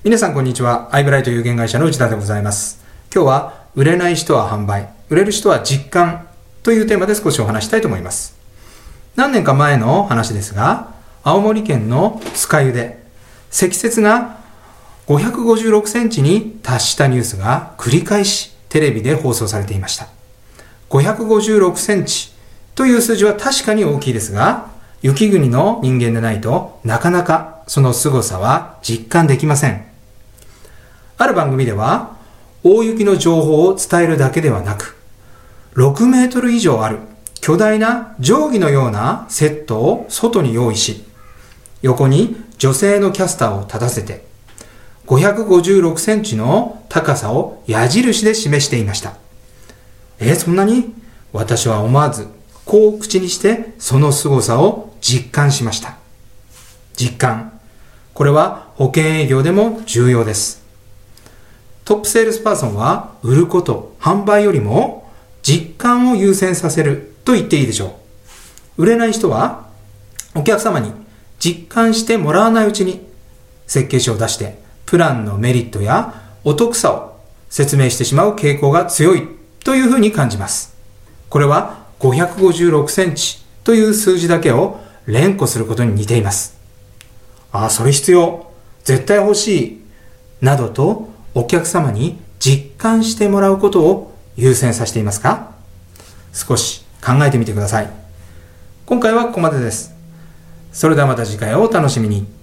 皆さんこんにちは。アイブライト有限会社の内田でございます。今日は売れない人は販売、売れる人は実感というテーマで少しお話したいと思います。何年か前の話ですが、青森県の酸ヶ湯で積雪が556センチに達したニュースが繰り返しテレビで放送されていました。556センチという数字は確かに大きいですが、雪国の人間でないとなかなかその凄さは実感できません。ある番組では大雪の情報を伝えるだけではなく、6メートル以上ある巨大な定規のようなセットを外に用意し、横に女性のキャスターを立たせて556センチの高さを矢印で示していました。そんなに？私は思わずこう口にしてその凄さを実感しました。実感。これは保険営業でも重要です。トップセールスパーソンは売ること、販売よりも実感を優先させると言っていいでしょう。売れない人はお客様に実感してもらわないうちに設計書を出してプランのメリットやお得さを説明してしまう傾向が強いというふうに感じます。これは556センチという数字だけを連呼することに似ています。それ必要、絶対欲しいなどとお客様に実感してもらうことを優先させていますか？少し考えてみてください。今回はここまでです。それではまた次回をお楽しみに。